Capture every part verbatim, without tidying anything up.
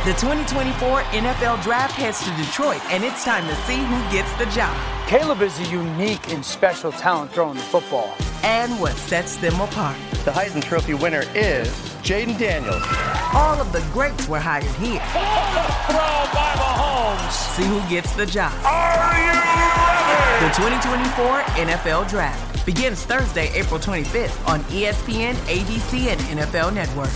The twenty twenty-four N F L Draft heads to Detroit, and it's time to see who gets the job. Caleb is a unique and special talent throwing the football. And what sets them apart. The Heisman Trophy winner is Jayden Daniels. All of the greats were hired here. Throw by Mahomes. See who gets the job. Are you ready? The twenty twenty-four N F L Draft begins Thursday, April twenty-fifth on E S P N, A B C, and N F L Network.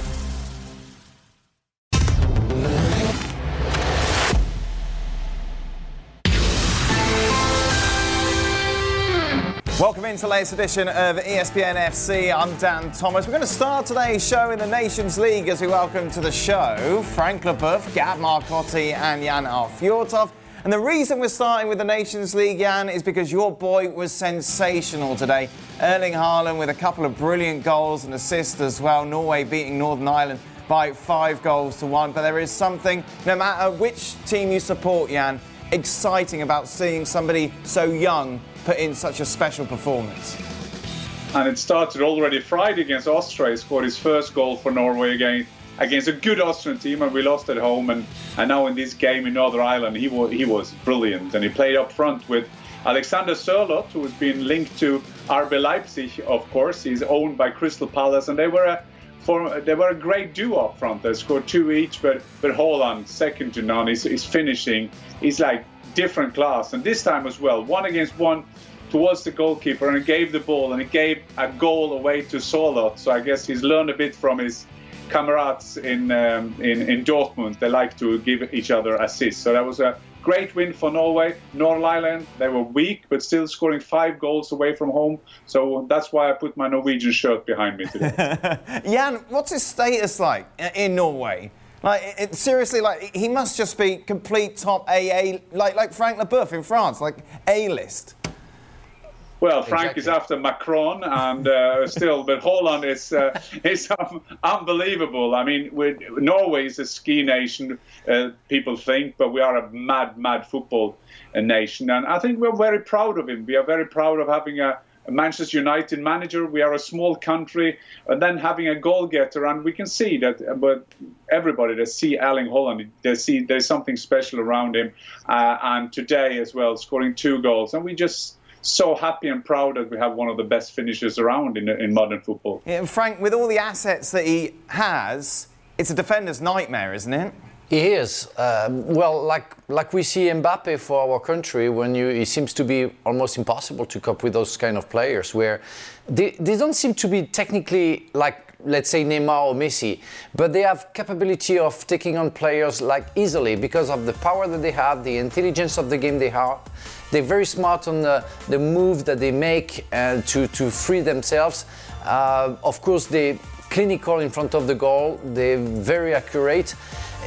Welcome into the latest edition of E S P N F C. I'm Dan Thomas. We're going to start today's show in the Nations League as we welcome to the show Frank Leboeuf, Gab Marcotti and Jan Fjortoft. And the reason we're starting with the Nations League, Jan, is because your boy was sensational today. Erling Haaland with a couple of brilliant goals and assists as well. Norway beating Northern Ireland by five goals to one. But there is something, no matter which team you support, Jan, exciting about seeing somebody so young put in such a special performance. And it started already Friday against Austria. He scored his first goal for Norway again against a good Austrian team, and we lost at home. And, and now in this game in Northern Ireland, he was he was brilliant, and he played up front with Alexander Sørloth, who has been linked to R B Leipzig. Of course, he's owned by Crystal Palace, and they were a for, they were a great duo up front. They scored two each, but but Haaland, second to none. He's, he's finishing. He's like different class, and this time as well, one against one towards the goalkeeper, and he gave the ball, and he gave a goal away to Sørloth. So I guess he's learned a bit from his comrades in, um, in in Dortmund. They like to give each other assists. So that was a great win for Norway. Northern Ireland, they were weak, but still scoring five goals away from home. So that's why I put my Norwegian shirt behind me today. Jan, what's his status like in Norway? Like, it, seriously, like, he must just be complete top A A, like like Frank Leboeuf in France, like A-list. Well, Frank exactly. is after Macron, and uh, still, but Haaland is uh, is um, unbelievable. I mean, we're, Norway is a ski nation, uh, people think, but we are a mad, mad football uh, nation, and I think we're very proud of him. We are very proud of having a A Manchester United manager. We are a small country, and then having a goal-getter, and we can see that. But everybody that see Erling Haaland, they see there's something special around him. Uh, and today as well, scoring two goals, and we just so happy and proud that we have one of the best finishers around in in modern football. Yeah, and Frank, with all the assets that he has, it's a defender's nightmare, isn't it? He is. Um, well, like like we see Mbappe for our country, when you, it seems to be almost impossible to cope with those kind of players, where they, they don't seem to be technically like, let's say, Neymar or Messi, but they have capability of taking on players like easily because of the power that they have, the intelligence of the game they have. They're very smart on the, the move that they make uh, to, to free themselves. Uh, of course, they're clinical in front of the goal. They're very accurate.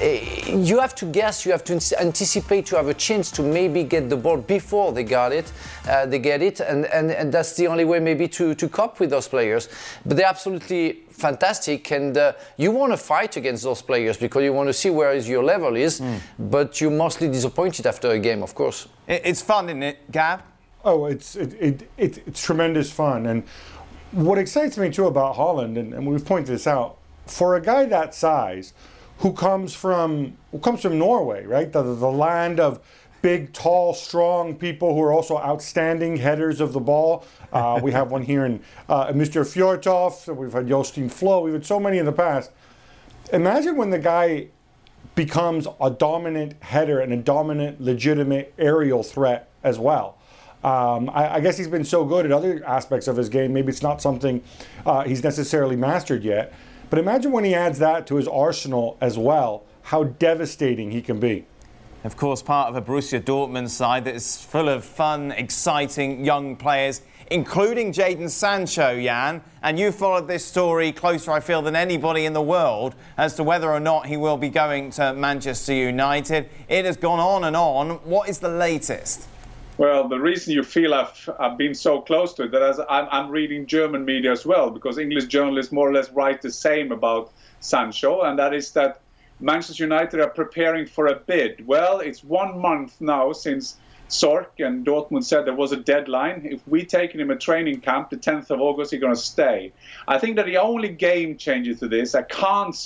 You have to guess, you have to anticipate to have a chance to maybe get the ball before they got it, uh, they get it, and, and, and that's the only way maybe to, to cope with those players. But they're absolutely fantastic, and uh, you want to fight against those players because you want to see where your level is, mm. but you're mostly disappointed after a game, of course. It's fun, isn't it, Gab? Oh, it's it, it, it it's tremendous fun, and what excites me too about Haaland, and, and we've pointed this out, for a guy that size, who comes from who comes from Norway, right? The, the land of big, tall, strong people who are also outstanding headers of the ball. Uh, we have one here in uh, Mister Fjortoft. We've had Jostein Flo. We've had so many in the past. Imagine when the guy becomes a dominant header and a dominant, legitimate aerial threat as well. Um, I, I guess he's been so good at other aspects of his game. Maybe it's not something uh, he's necessarily mastered yet. But imagine when he adds that to his arsenal as well, how devastating he can be. Of course, part of a Borussia Dortmund side that is full of fun, exciting young players, including Jadon Sancho, Jan. And you followed this story closer, I feel, than anybody in the world as to whether or not he will be going to Manchester United. It has gone on and on. What is the latest? Well, the reason you feel I've, I've been so close to it, that as I'm, I'm reading German media as well, because English journalists more or less write the same about Sancho, and that is that Manchester United are preparing for a bid. Well, it's one month now since Sork and Dortmund said there was a deadline. If we take him a training camp, the tenth of August, he's going to stay. I think that the only game changer to this, I can't see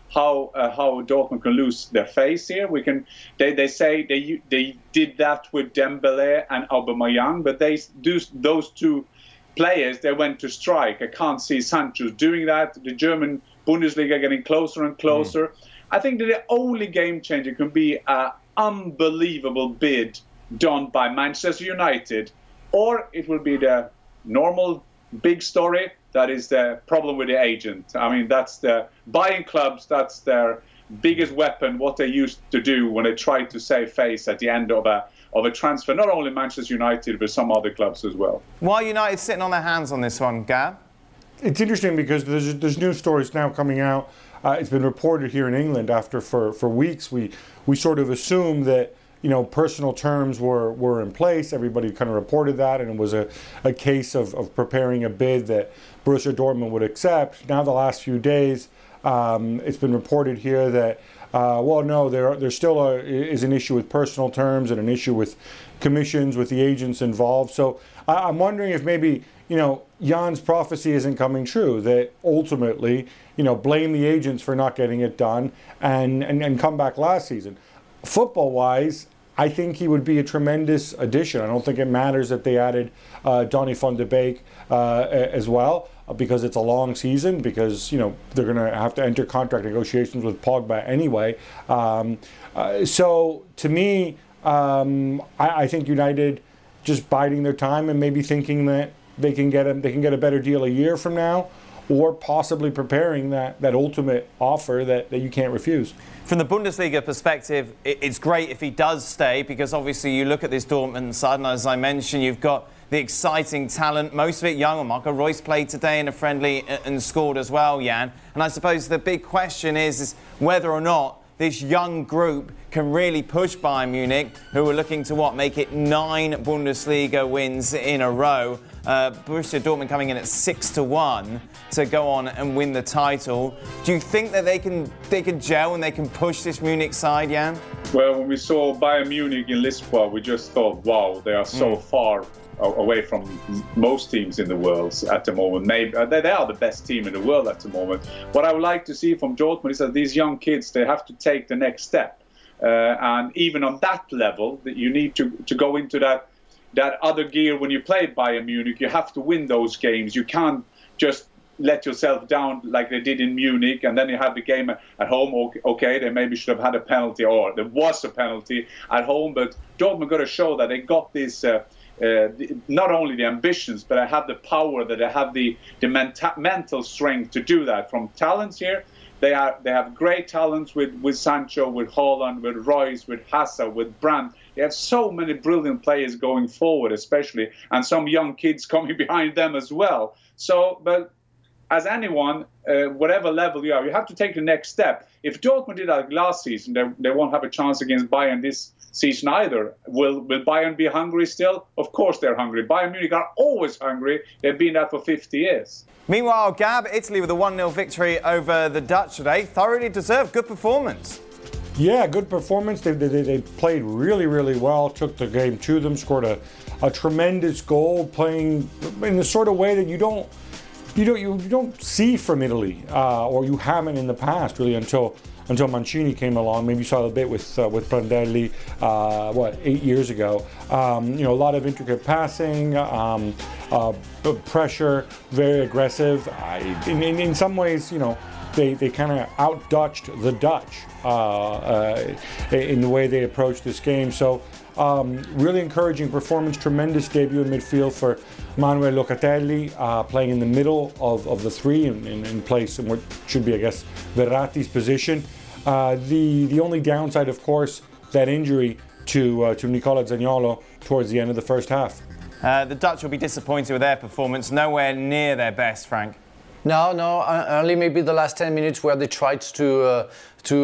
how uh, how Dortmund can lose their face here. We can. They, they say they they did that with Dembele and Aubameyang, but they do those two players. They went to strike. I can't see Sancho doing that. The German Bundesliga getting closer and closer. Mm. I think that the only game changer can be an unbelievable bid done by Manchester United, or it will be the normal big story. That is the problem with the agent. I mean, that's the buying clubs. That's their biggest weapon. What they used to do when they tried to save face at the end of a of a transfer. Not only Manchester United, but some other clubs as well. Why are United sitting on their hands on this one, Gab? It's interesting because there's there's news stories now coming out. Uh, it's been reported here in England after for, for weeks we we sort of assumed that, you know, personal terms were, were in place. Everybody kind of reported that, and it was a, a case of, of preparing a bid that Borussia Dortmund would accept. Now, the last few days, um, it's been reported here that, uh, well, no, there there still a, is an issue with personal terms and an issue with commissions, with the agents involved. So I, I'm wondering if maybe, you know, Jan's prophecy isn't coming true, that ultimately, you know, blame the agents for not getting it done and, and, and come back last season. Football-wise, I think he would be a tremendous addition. I don't think it matters that they added uh, Donny van de Beek uh, as well, because it's a long season, because, you know, they're going to have to enter contract negotiations with Pogba anyway. Um, uh, so, to me, um, I, I think United just biding their time and maybe thinking that they can get a, they can get a better deal a year from now, or possibly preparing that, that ultimate offer that, that you can't refuse. From the Bundesliga perspective, it's great if he does stay, because obviously you look at this Dortmund side, and as I mentioned, you've got the exciting talent, most of it young. Marco Reus played today in a friendly and scored as well, Jan. And I suppose the big question is, is whether or not this young group can really push Bayern Munich, who are looking to, what, make it nine Bundesliga wins in a row. Uh, Borussia Dortmund coming in at six to one to go on and win the title. Do you think that they can they can gel and they can push this Munich side, Jan? Well, when we saw Bayern Munich in Lisboa, we just thought, wow, they are so mm. far away from most teams in the world at the moment. Maybe they are the best team in the world at the moment. What I would like to see from Dortmund is that these young kids, they have to take the next step. Uh, and even on that level, that you need to, to go into that that other gear when you play Bayern Munich. You have to win those games. You can't just let yourself down like they did in Munich, and then you have the game at home. Okay, they maybe should have had a penalty, or there was a penalty at home, but Dortmund got to show that they got this, uh, uh, not only the ambitions, but they have the power, that they have the, the menta- mental strength to do that. From talents here, they are they have great talents with, with Sancho, with Haaland, with Reus, with Hazard, with Brandt. They have so many brilliant players going forward, especially, and some young kids coming behind them as well. So, but as anyone, uh, whatever level you are, you have to take the next step. If Dortmund did that last season, they, they won't have a chance against Bayern this season either. Will Will Bayern be hungry still? Of course they're hungry. Bayern Munich are always hungry. They've been that for fifty years. Meanwhile, Gab, Italy with a one nil victory over the Dutch today. Thoroughly deserved. Good performance. Yeah, good performance. They, they, they played really, really well, took the game to them, scored a, a tremendous goal, playing in the sort of way that you don't you don't, you don't see from Italy, uh, or you haven't in the past, really, until until Mancini came along. Maybe you saw a bit with uh, with Prandelli, uh, what, eight years ago. Um, you know, a lot of intricate passing, um, uh, pressure, very aggressive. I, in, in, in some ways, you know, they, they kind of out-Dutched the Dutch uh, uh, in the way they approached this game. So um, really encouraging performance, tremendous debut in midfield for Manuel Locatelli, uh, playing in the middle of, of the three in, in, in place in what should be, I guess, Verratti's position. Uh, the the only downside, of course, that injury to uh, to Nicola Zaniolo towards the end of the first half. Uh, the Dutch will be disappointed with their performance, nowhere near their best, Frank. No, no, only maybe the last ten minutes where they tried to uh, to uh,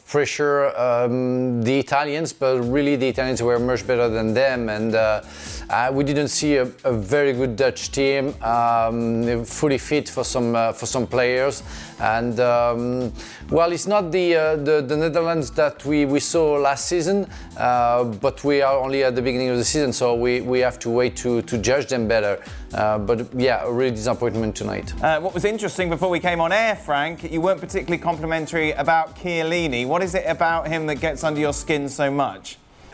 pressure um, the Italians, but really the Italians were much better than them, and uh, uh, we didn't see a, a very good Dutch team, um, fully fit for some uh, for some players, and um, well, it's not the, uh, the the Netherlands that we, we saw last season, uh, but we are only at the beginning of the season, so we, we have to wait to, to judge them better. Uh, but yeah, a real disappointment tonight. Uh, what was interesting before we came on air, Frank, you weren't particularly complimentary about Chiellini. What is it about him that gets under your skin so much?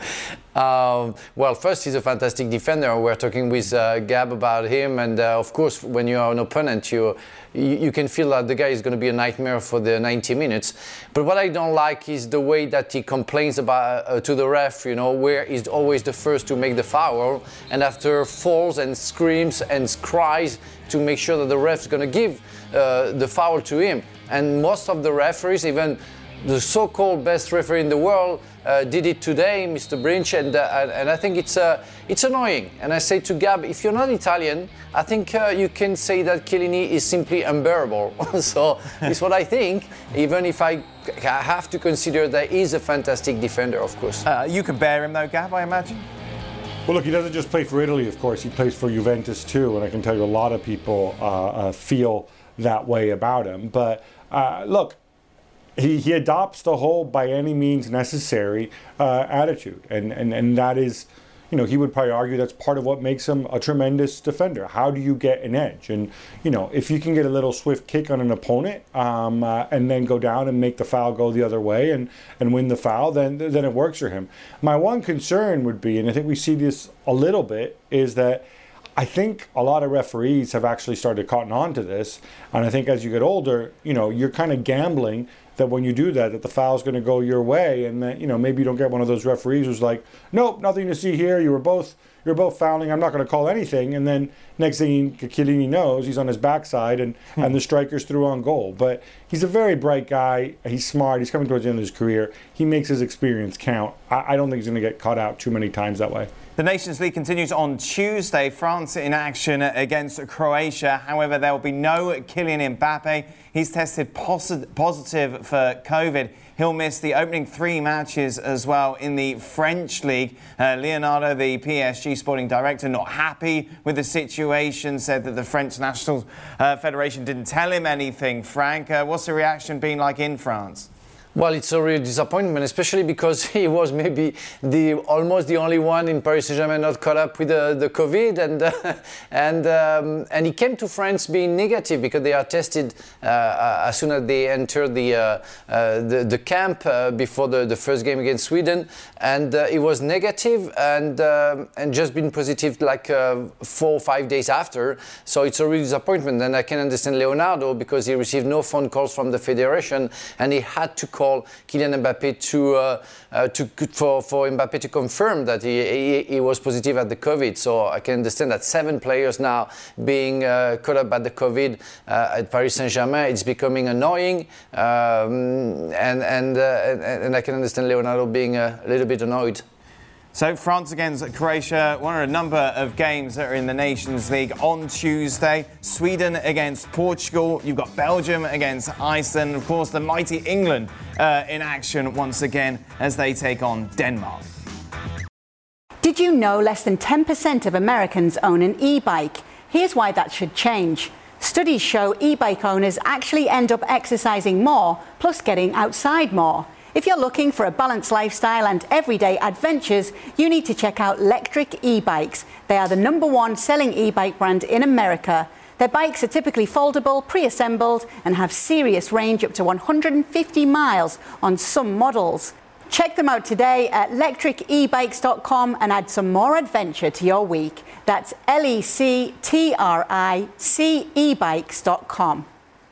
Um, well, first, he's a fantastic defender. We're talking with uh, Gab about him, and uh, of course, when you are an opponent, you, you you can feel that the guy is going to be a nightmare for the ninety minutes. But what I don't like is the way that he complains about uh, to the ref. You know, where he's always the first to make the foul, and after falls and screams and cries to make sure that the ref is going to give uh, the foul to him. And most of the referees, even the so-called best referee in the world, uh, did it today, Mister Brinch, and, uh, and I think it's uh, it's annoying. And I say to Gab, if you're not Italian, I think uh, you can say that Chiellini is simply unbearable. So it's what I think, even if I have to consider that he's a fantastic defender, of course. Uh, you can bear him though, Gab, I imagine? Well, look, he doesn't just play for Italy, of course. He plays for Juventus too, and I can tell you a lot of people uh, uh, feel that way about him. But uh, look, He, he adopts the whole by any means necessary uh, attitude. And, and, and that is, you know, he would probably argue that's part of what makes him a tremendous defender. How do you get an edge? And, you know, if you can get a little swift kick on an opponent um, uh, and then go down and make the foul go the other way and, and win the foul, then, then it works for him. My one concern would be, and I think we see this a little bit, is that I think a lot of referees have actually started cotton on to this. And I think as you get older, you know, you're kind of gambling that when you do that, that the foul's going to go your way, and that, you know, maybe you don't get one of those referees who's like, nope, nothing to see here. You were both, you're both fouling. I'm not going to call anything. And then next thing Chiellini knows, he's on his backside, and, hmm. and the striker's through on goal. But he's a very bright guy. He's smart. He's coming towards the end of his career. He makes his experience count. I, I don't think he's going to get caught out too many times that way. The Nations League continues on Tuesday. France in action against Croatia. However, there will be no Kylian Mbappe. He's tested posit- positive for COVID. He'll miss the opening three matches as well in the French league. Uh, Leonardo, the P S G sporting director, not happy with the situation, said that the French National uh, Federation didn't tell him anything. Frank, uh, what's the reaction been like in France? Well, it's a real disappointment, especially because he was maybe the almost the only one in Paris Saint-Germain not caught up with the, the COVID, and uh, and um, and he came to France being negative because they are tested uh, as soon as they enter the uh, uh, the, the camp uh, before the, the first game against Sweden, and uh, he was negative and uh, and just been positive like uh, four or five days after. So it's a real disappointment, and I can understand Leonardo because he received no phone calls from the federation, and he had to call Kylian Mbappe to uh, uh, to for for Mbappe to confirm that he, he he was positive at the COVID. So I can understand that seven players now being uh, caught up by the COVID uh, at Paris Saint-Germain. It's becoming annoying, um, and and, uh, and and I can understand Leonardo being a little bit annoyed. So France against Croatia, one of a number of games that are in the Nations League on Tuesday. Sweden against Portugal. You've got Belgium against Iceland. Of course, the mighty England uh, in action once again as they take on Denmark. Did you know less than ten percent of Americans own an e-bike? Here's why that should change. Studies show e-bike owners actually end up exercising more, plus getting outside more. If you're looking for a balanced lifestyle and everyday adventures, you need to check out Lectric e-bikes. They are the number one selling e-bike brand in America. Their bikes are typically foldable, pre-assembled, and have serious range up to one hundred fifty miles on some models. Check them out today at lectric e bikes dot com and add some more adventure to your week. That's L E C T R I C e bikes dot com.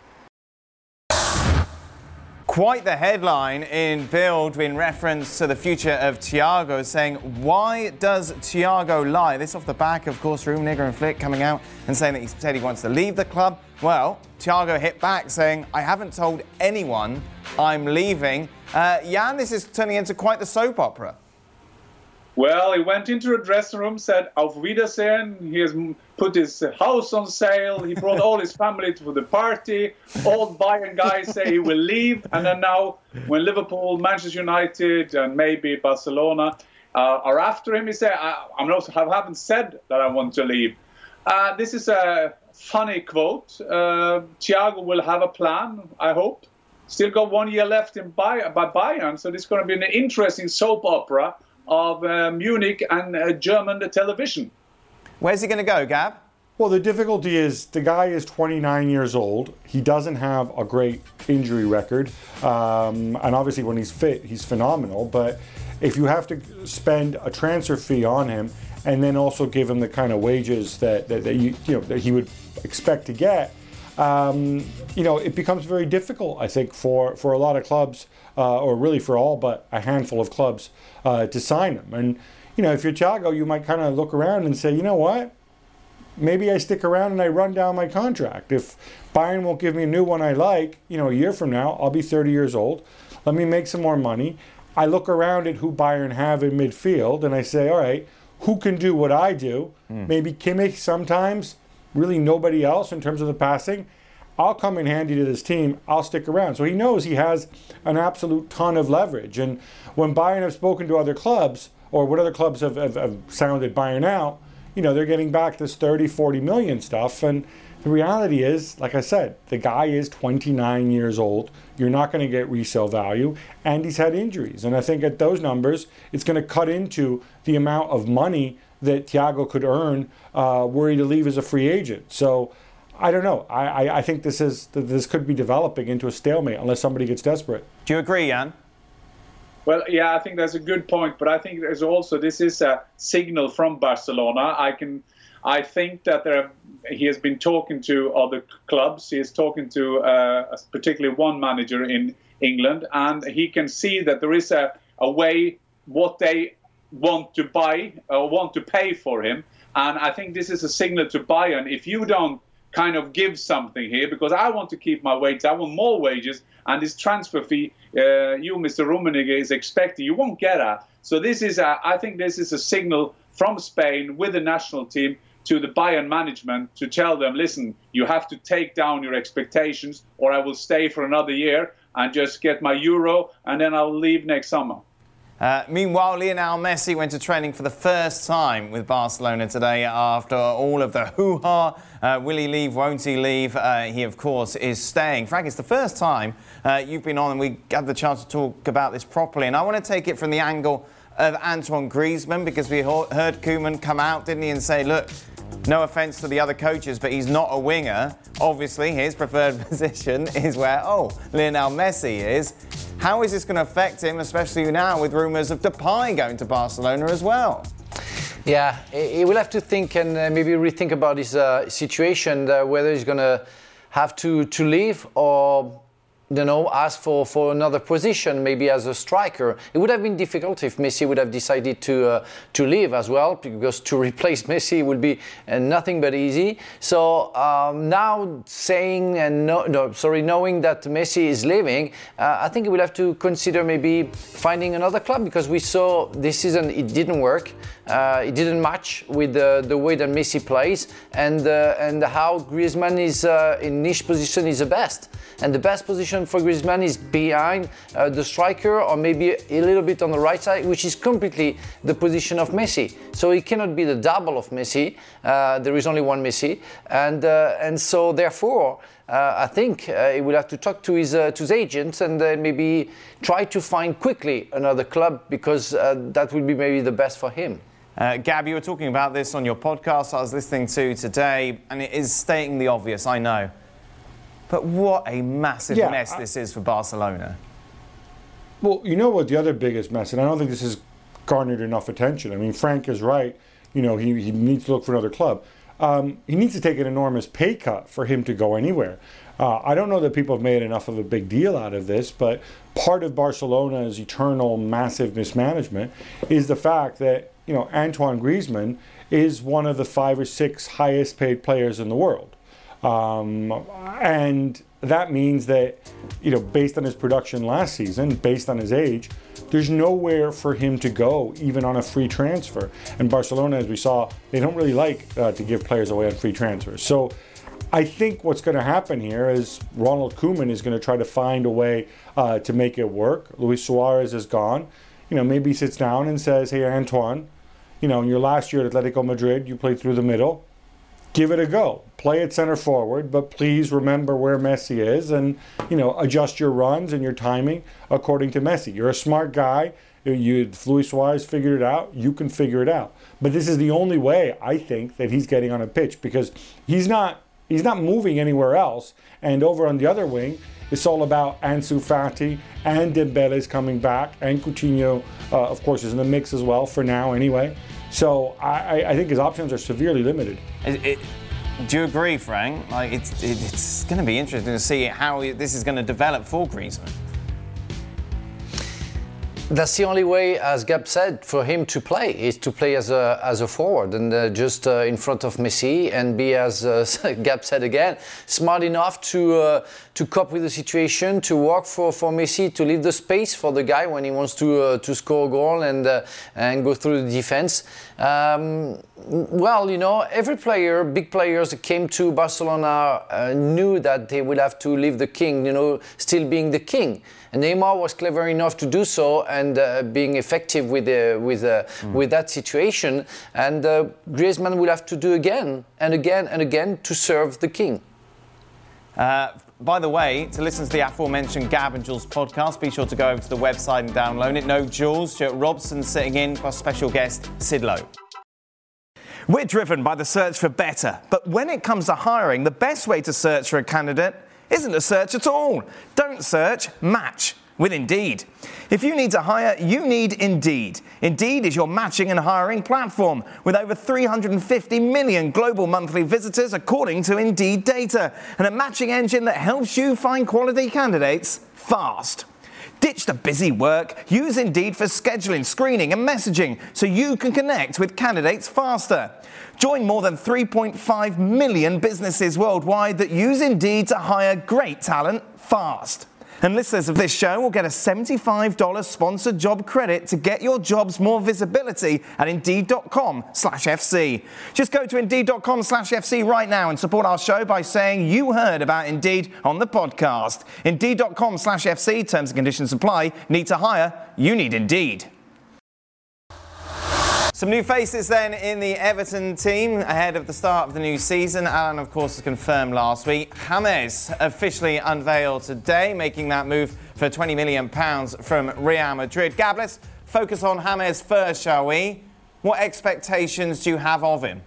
Quite the headline in Bild in reference to the future of Thiago, saying, why does Thiago lie? This off the back, of course, Rummenigge and Flick coming out and saying that he said he wants to leave the club. Well, Thiago hit back saying, I haven't told anyone I'm leaving. Uh, Jan, this is turning into quite the soap opera. Well, he went into the dressing room, said Auf Wiedersehen. He has put his house on sale. He brought all his family to the party. All Bayern guys say he will leave. And then now, when Liverpool, Manchester United, and maybe Barcelona uh, are after him, he said, I, I'm not, I haven't said that I want to leave. Uh, this is a funny quote. Uh, Thiago will have a plan, I hope. Still got one year left in Bay- by Bayern, so this is going to be an interesting soap opera of uh, Munich and uh, German television. Where's he going to go, Gab? Well, the difficulty is the guy is twenty-nine years old. He doesn't have a great injury record. Um, and obviously when he's fit, he's phenomenal. But if you have to spend a transfer fee on him and then also give him the kind of wages that, that, that, you, you know, that he would expect to get, um, you know, it becomes very difficult, I think, for, for a lot of clubs, uh, or really for all but a handful of clubs, uh, to sign him. And, you know, if you're Thiago, you might kind of look around and say, you know what? Maybe I stick around and I run down my contract. If Bayern won't give me a new one I like, you know, a year from now, I'll be thirty years old. Let me make some more money. I look around at who Bayern have in midfield and I say, all right, who can do what I do? Mm. Maybe Kimmich sometimes, really nobody else in terms of the passing. I'll come in handy to this team. I'll stick around. So he knows he has an absolute ton of leverage. And when Bayern have spoken to other clubs, or what other clubs have, have, have sounded Bayern out, you know, they're getting back this thirty, forty million stuff. And the reality is, like I said, the guy is twenty-nine years old. You're not going to get resale value. And he's had injuries. And I think at those numbers, it's going to cut into the amount of money that Thiago could earn uh, were he to leave as a free agent. So I don't know. I, I, I think this is this could be developing into a stalemate unless somebody gets desperate. Do you agree, Jan? Well, yeah, I think that's a good point. But I think there's also, this is a signal from Barcelona. I can, I think that there, he has been talking to other clubs. He is talking to uh, particularly one manager in England, and he can see that there is a, a way what they want to buy or want to pay for him. And I think this is a signal to Bayern. If you don't kind of give something here, because I want to keep my wages, I want more wages, and this transfer fee uh, you, Mister Rummenigge, is expecting, you won't get that. So this is, a, I think this is a signal from Spain with the national team to the Bayern management to tell them, listen, you have to take down your expectations, or I will stay for another year and just get my euro, and then I'll leave next summer. Uh, meanwhile, Lionel Messi went to training for the first time with Barcelona today after all of the hoo-ha. Uh, will he leave? Won't he leave? Uh, he, of course, is staying. Frank, it's the first time uh, you've been on and we had the chance to talk about this properly. And I want to take it from the angle of Antoine Griezmann, because we heard Koeman come out, didn't he, and say, look, no offence to the other coaches, but he's not a winger. Obviously, his preferred position is where, oh, Lionel Messi is. How is this going to affect him, especially now with rumours of Depay going to Barcelona as well? Yeah, he will have to think and uh, maybe rethink about his uh, situation, uh, whether he's going to have to, to leave or, you know, ask for, for another position, maybe as a striker. It would have been difficult if Messi would have decided to uh, to leave as well, because to replace Messi would be uh, nothing but easy. So um, now saying and no, no, sorry, knowing that Messi is leaving, uh, I think he will have to consider maybe finding another club, because we saw this season it didn't work. Uh, it didn't match with the, the way that Messi plays, and uh, and how Griezmann is uh, in niche position is the best. And the best position for Griezmann is behind uh, the striker, or maybe a little bit on the right side, which is completely the position of Messi. So he cannot be the double of Messi. Uh, there is only one Messi, and uh, and so therefore uh, I think uh, he will have to talk to his uh, to his agent and uh, maybe try to find quickly another club, because uh, that will be maybe the best for him. Uh, Gab, you were talking about this on your podcast I was listening to today, and it is stating the obvious, I know. But what a massive yeah, mess I, this is for Barcelona. Well, you know what the other biggest mess, and I don't think this has garnered enough attention. I mean, Frank is right. You know, he, he needs to look for another club. Um, he needs to take an enormous pay cut for him to go anywhere. Uh, I don't know that people have made enough of a big deal out of this, but part of Barcelona's eternal massive mismanagement is the fact that, you know, Antoine Griezmann is one of the five or six highest paid players in the world. Um, and that means that, you know, based on his production last season, based on his age, there's nowhere for him to go, even on a free transfer. And Barcelona, as we saw, they don't really like uh, to give players away on free transfers. So I think what's going to happen here is Ronald Koeman is going to try to find a way uh, to make it work. Luis Suarez is gone. You know, maybe he sits down and says, hey, Antoine, you know, in your last year at Atletico Madrid, you played through the middle. Give it a go. Play at center forward, but please remember where Messi is and, you know, adjust your runs and your timing according to Messi. You're a smart guy. You, Luis Suarez figured it out. You can figure it out. But this is the only way, I think, that he's getting on a pitch, because he's not he's not moving anywhere else. And over on the other wing, it's all about Ansu Fati, and Dembele's coming back, and Coutinho, uh, of course, is in the mix as well for now anyway. So I, I think his options are severely limited. It, it, do you agree, Frank? Like it's it, it's going to be interesting to see how this is going to develop for Griezmann. That's the only way, as Gab said, for him to play, is to play as a as a forward and uh, just uh, in front of Messi, and be, as uh, Gab said again, smart enough to uh, to cope with the situation, to work for, for Messi, to leave the space for the guy when he wants to uh, to score a goal and uh, and go through the defense. Um, well, you know, every player, big players that came to Barcelona uh, knew that they would have to leave the king, you know, still being the king. And Neymar was clever enough to do so, and uh, being effective with uh, with uh, mm. with that situation. And uh, Griezmann will have to do again and again and again to serve the king. Uh, by the way, to listen to the aforementioned Gab and Jules podcast, be sure to go over to the website and download it. No Jules, Stuart Robson sitting in for special guest Sid Lowe. We're driven by the search for better, but when it comes to hiring, the best way to search for a candidate isn't to search at all. Don't search, match with Indeed. If you need to hire, you need Indeed. Indeed is your matching and hiring platform with over three hundred fifty million global monthly visitors according to Indeed data, and a matching engine that helps you find quality candidates fast. Ditch the busy work. Use Indeed for scheduling, screening and messaging so you can connect with candidates faster. Join more than three point five million businesses worldwide that use Indeed to hire great talent fast. And listeners of this show will get a seventy-five dollars sponsored job credit to get your jobs more visibility at Indeed.com slash FC. Just go to Indeed.com slash FC right now and support our show by saying you heard about Indeed on the podcast. Indeed.com slash FC, terms and conditions apply. Need to hire? You need Indeed. Some new faces then in the Everton team ahead of the start of the new season. Alan, of course, was confirmed last week. James officially unveiled today, making that move for twenty million pounds from Real Madrid. Gab, let's focus on James first, shall we? What expectations do you have of him?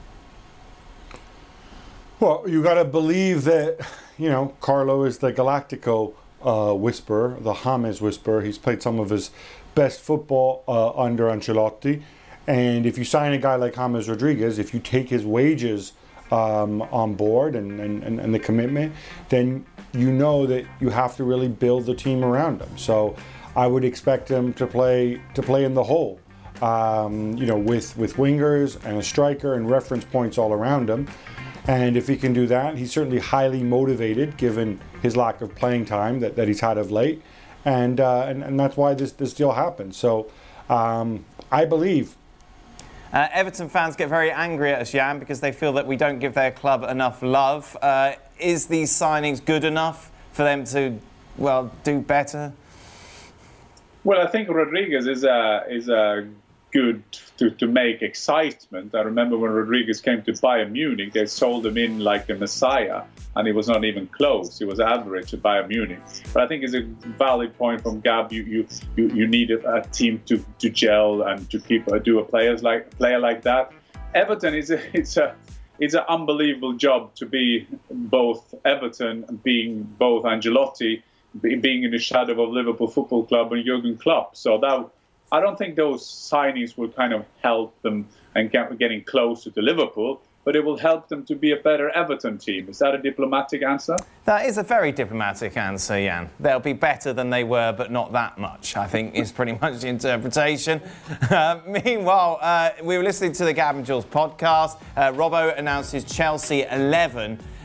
Well, you got to believe that, you know, Carlo is the Galactico uh, whisperer, the James whisperer. He's played some of his best football uh, under Ancelotti. And if you sign a guy like James Rodriguez, if you take his wages um, on board and, and, and the commitment, then you know that you have to really build the team around him. So I would expect him to play to play in the hole, um, you know, with, with wingers and a striker and reference points all around him. And if he can do that, he's certainly highly motivated given his lack of playing time that, that he's had of late. And, uh, and, and that's why this, this deal happened. So um, I believe. Uh, Everton fans get very angry at us, Jan, because they feel that we don't give their club enough love. Uh, is these signings good enough for them to, well, do better? Well, I think Rodriguez is a is a good to, to make excitement. I remember when Rodriguez came to Bayern Munich, they sold him in like a messiah, and he was not even close. He was average at Bayern Munich. But I think it's a valid point from Gab. You you you, you need a, a team to, to gel and to keep uh, do a players like player like that. Everton is a, it's a it's an unbelievable job to be both Everton, being both Ancelotti, being in the shadow of Liverpool Football Club and Jurgen Klopp. So that. I don't think those signings will kind of help them and get, getting closer to Liverpool, but it will help them to be a better Everton team. Is that a diplomatic answer? That is a very diplomatic answer, Jan. They'll be better than they were, but not that much, I think, is pretty much the interpretation. Uh, meanwhile, uh, we were listening to the Gab and Jules podcast. Uh, Robbo announced his Chelsea eleven.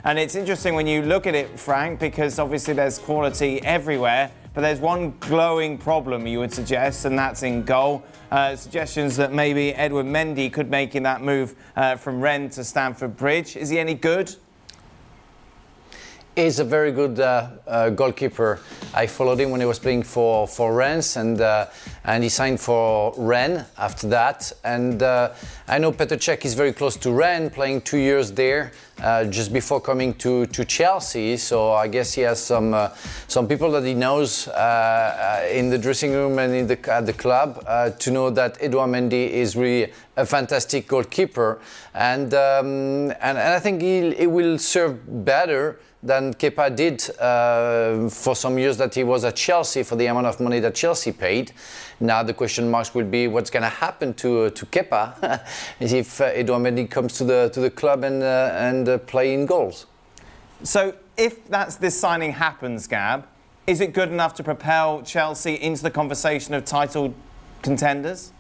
And it's interesting when you look at it, Frank, because obviously there's quality everywhere, but there's one glowing problem you would suggest, and that's in goal. Uh, suggestions that maybe Edouard Mendy could make in that move uh, from Rennes to Stamford Bridge. Is he any good? He's a very good uh, uh, goalkeeper. I followed him when he was playing for, for Rennes, and uh, and he signed for Rennes after that. And uh, I know Petr Cech is very close to Rennes, playing two years there uh, just before coming to, to Chelsea. So I guess he has some uh, some people that he knows uh, in the dressing room and in the at the club uh, to know that Edouard Mendy is really a fantastic goalkeeper, and um, and, and I think he, he will serve better than Kepa did uh, for some years that he was at Chelsea for the amount of money that Chelsea paid. Now the question marks will be what's going to happen to uh, to Kepa if uh, Edouard Mendy comes to the to the club and uh, and uh, play in goals. So if that's this signing happens, Gab, is it good enough to propel Chelsea into the conversation of title contenders?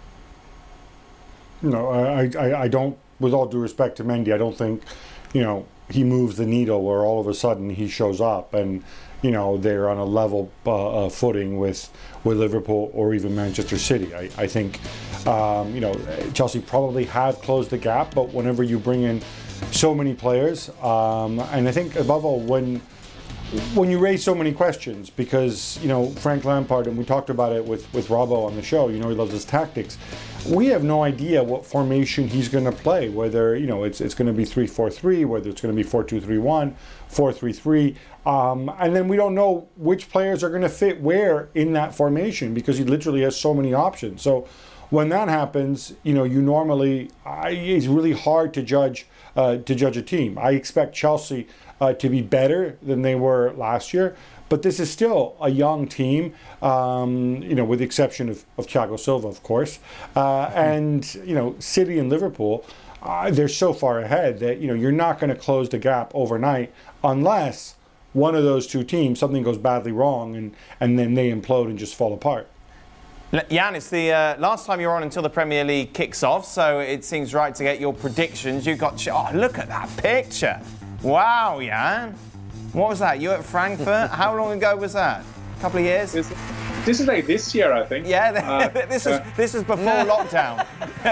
No, I, I I don't. With all due respect to Mendy, I don't think, you know, he moves the needle where all of a sudden he shows up and, you know, they're on a level uh, uh, footing with with Liverpool or even Manchester City. I, I think, um, you know, Chelsea probably have closed the gap, but whenever you bring in so many players, um, and I think above all when when you raise so many questions, because, you know, Frank Lampard, and we talked about it with, with Robbo on the show, you know, he loves his tactics. We have no idea what formation he's going to play, whether, you know, it's it's going to be three four three, whether it's going to be four two three one, four three three, um, and then we don't know which players are going to fit where in that formation because he literally has so many options. So when that happens, you know, you normally, I, it's really hard to judge uh, to judge a team. I expect Chelsea uh, to be better than they were last year. But this is still a young team, um, you know, with the exception of, of Thiago Silva, of course. Uh, and, you know, City and Liverpool, uh, they're so far ahead that, you know, you're not going to close the gap overnight unless one of those two teams, something goes badly wrong and, and then they implode and just fall apart. Jan, it's the uh, last time you're on until the Premier League kicks off, so it seems right to get your predictions. You got, oh, look at that picture. Wow, Jan. What was that? You at Frankfurt? How long ago was that? A couple of years? This, this is like this year, I think. Yeah, uh, this was this was before lockdown.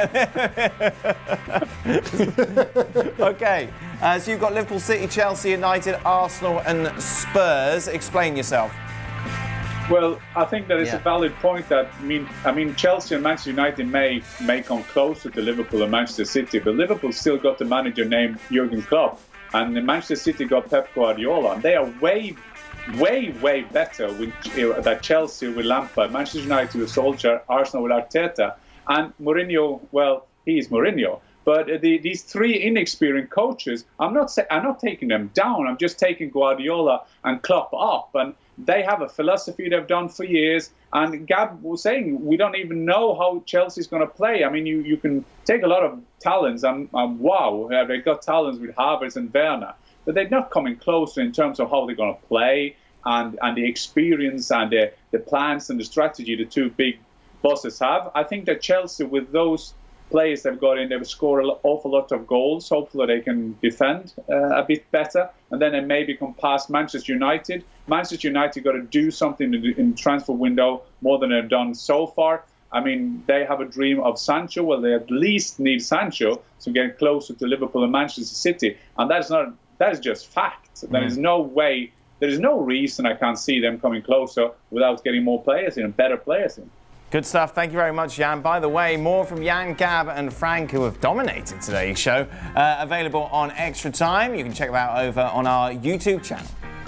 Okay, uh, so you've got Liverpool, City, Chelsea, United, Arsenal, and Spurs. Explain yourself. Well, I think that it's Yeah. a valid point. That I mean, I mean, Chelsea and Manchester United may may come closer to Liverpool and Manchester City, but Liverpool still got the manager named Jurgen Klopp. And Manchester City got Pep Guardiola, and they are way, way, way better with uh, than Chelsea with Lampard, Manchester United with Solskjaer, Arsenal with Arteta, and Mourinho. Well, he is Mourinho. But uh, the, these three inexperienced coaches, I'm not say, I'm not taking them down. I'm just taking Guardiola and Klopp up, and they have a philosophy they've done for years. And Gab was saying we don't even know how Chelsea's going to play. I mean, you, you can take a lot of talents, and, and wow, they've got talents with Havertz and Werner, but they're not coming closer in terms of how they're going to play and, and the experience and the, the plans and the strategy the two big bosses have. I think that Chelsea, with those players they've got in, they've scored an awful lot of goals. Hopefully they can defend uh, a bit better, and then they maybe come past Manchester United. Manchester United got to do something in the transfer window more than they've done so far. I mean, they have a dream of Sancho. Well, they at least need Sancho to get closer to Liverpool and Manchester City, and that is not that is just fact. Mm. There is no way, there is no reason I can't see them coming closer without getting more players in and better players in. Good stuff. Thank you very much, Jan. By the way, more from Jan, Gab and Frank, who have dominated today's show, uh, available on Extra Time. You can check them out over on our YouTube channel.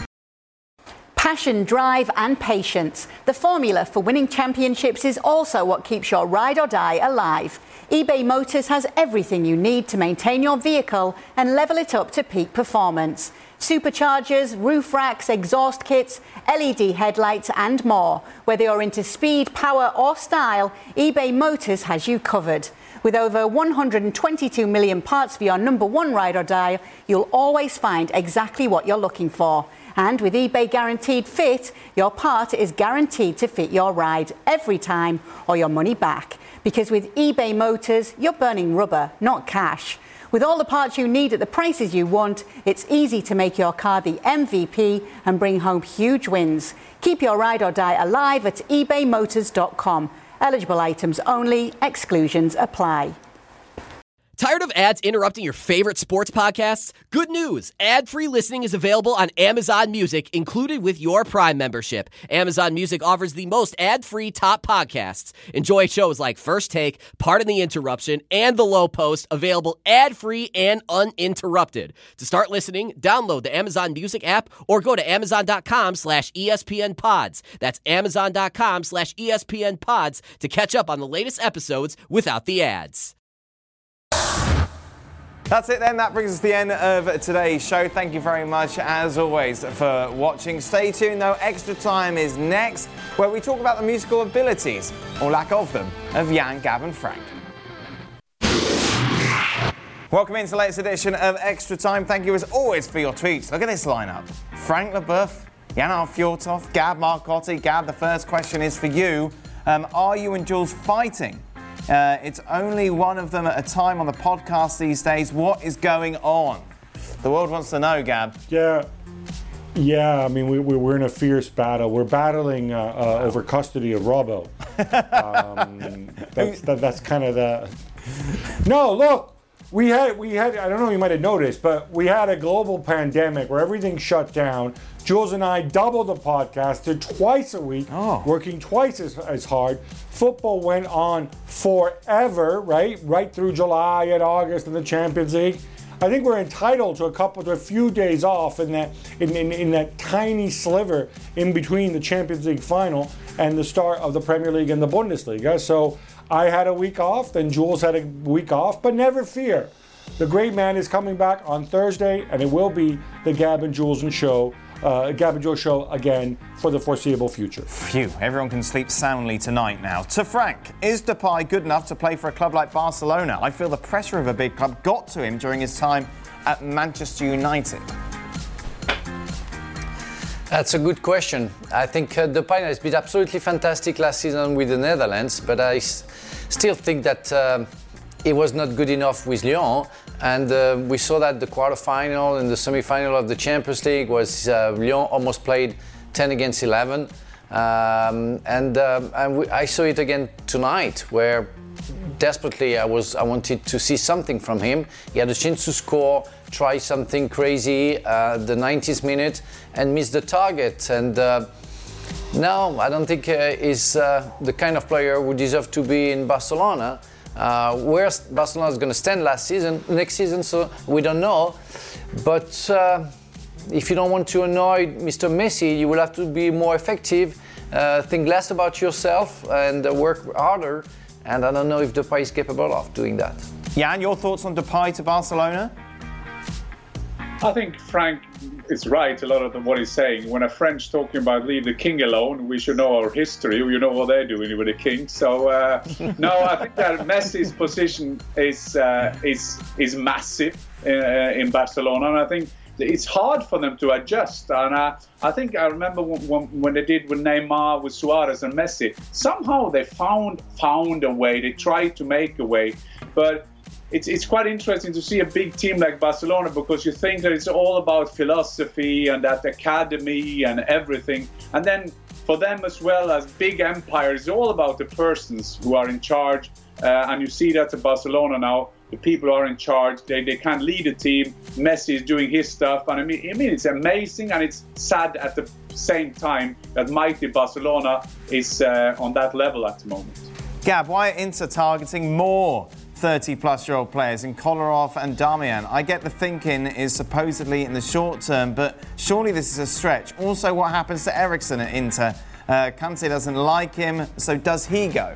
Passion, drive and patience. The formula for winning championships is also what keeps your ride or die alive. eBay Motors has everything you need to maintain your vehicle and level it up to peak performance. Superchargers, roof racks, exhaust kits, L E D headlights and more. Whether you're into speed, power or style, eBay Motors has you covered. With over one hundred twenty-two million parts for your number one ride or die, you'll always find exactly what you're looking for. And with eBay Guaranteed Fit, your part is guaranteed to fit your ride every time or your money back. Because with eBay Motors, you're burning rubber, not cash. With all the parts you need at the prices you want, it's easy to make your car the M V P and bring home huge wins. Keep your ride or die alive at ebay motors dot com. Eligible items only. Exclusions apply. Tired of ads interrupting your favorite sports podcasts? Good news! Ad-free listening is available on Amazon Music, included with your Prime membership. Amazon Music offers the most ad-free top podcasts. Enjoy shows like First Take, Pardon the Interruption, and The Low Post, available ad-free and uninterrupted. To start listening, download the Amazon Music app or go to amazon.com slash ESPN pods. That's amazon.com slash ESPN pods to catch up on the latest episodes without the ads. That's it then. That brings us to the end of today's show. Thank you very much, as always, for watching. Stay tuned, though. Extra Time is next, where we talk about the musical abilities, or lack of them, of Jan, Gab and Frank. Welcome into the latest edition of Extra Time. Thank you, as always, for your tweets. Look at this lineup. Frank Leboeuf, Jan Fjortov, Gab Marcotti. Gab, the first question is for you. Um, are you and Jules fighting? Uh, it's only one of them at a time on the podcast these days. What is going on? The world wants to know, Gab. Yeah. Yeah, I mean, we, we, we're in a fierce battle. We're battling uh, uh, wow. over custody of Robbo. um, that's, that, that's kind of the... No, look, we had, we had, I don't know if you might have noticed, but we had a global pandemic where everything shut down. Jules and I doubled the podcast to twice a week, oh. working twice as, as hard. Football went on forever, right? Right through July and August and the Champions League. I think we're entitled to a couple, to a few days off in that, in, in, in that tiny sliver in between the Champions League final and the start of the Premier League and the Bundesliga. So I had a week off, then Jules had a week off, but never fear. The great man is coming back on Thursday, and it will be the Gab and Jules and show. Uh, Gab and Joe show again for the foreseeable future. Phew, everyone can sleep soundly tonight now. To Frank, is Depay good enough to play for a club like Barcelona? I feel the pressure of a big club got to him during his time at Manchester United. That's a good question. I think uh, Depay has been absolutely fantastic last season with the Netherlands, but I s- still think that uh, it was not good enough with Lyon. And uh, we saw that the quarterfinal and the semi-final of the Champions League was uh, Lyon almost played ten against eleven. Um, and um, and we, I saw it again tonight, where desperately I was I wanted to see something from him. He had a chance to score, try something crazy uh, the ninetieth minute, and miss the target. And uh, no, I don't think uh, he's uh, the kind of player who deserves to be in Barcelona. Uh, where Barcelona is going to stand last season, next season, so we don't know. But uh, if you don't want to annoy Mister Messi, you will have to be more effective, uh, think less about yourself, and uh, work harder. And I don't know if Depay is capable of doing that. Jan, your thoughts on Depay to Barcelona? I think Frank is right, a lot of what he's saying. When a French talking about leave the king alone, we should know our history. You know what they're doing with the king. So, uh, no, I think that Messi's position is uh, is is massive in, uh, in Barcelona. And I think it's hard for them to adjust. And uh, I think I remember when, when they did with Neymar, with Suarez and Messi, somehow they found found a way. They tried to make a way. But It's it's quite interesting to see a big team like Barcelona, because you think that it's all about philosophy and that academy and everything. And then for them as well as big empires, it's all about the persons who are in charge. Uh, and you see that at Barcelona now. The people are in charge. They they can't lead a team. Messi is doing his stuff. And I mean, I mean, it's amazing and it's sad at the same time that mighty Barcelona is uh, on that level at the moment. Gab, why are Inter targeting more thirty-plus-year-old players in Kolarov and Damian? I get the thinking is supposedly in the short term, but surely this is a stretch. Also, what happens to Eriksen at Inter? Uh, Kante doesn't like him, so does he go?